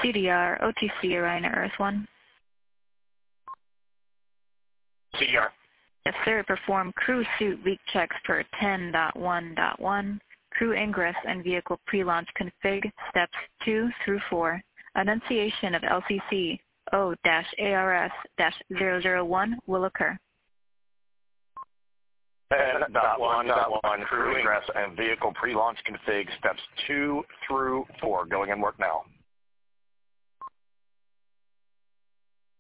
CDR, OTC Orion Earth 1. CDR. Yes, sir. Perform crew suit leak checks per 10.1.1. Crew ingress and vehicle pre-launch config steps 2 through 4. Annunciation of LCC O-ARS-001 will occur. 10.1.1 crew ingress and vehicle pre-launch config steps 2 through 4. Going in work now.